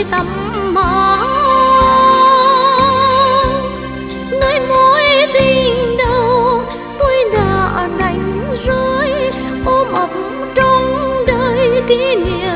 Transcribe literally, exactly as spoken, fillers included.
nơi tâm máu, nơi mối tình đầu tôi đã đánh rơi ôm ấp trong đời kỷ niệm.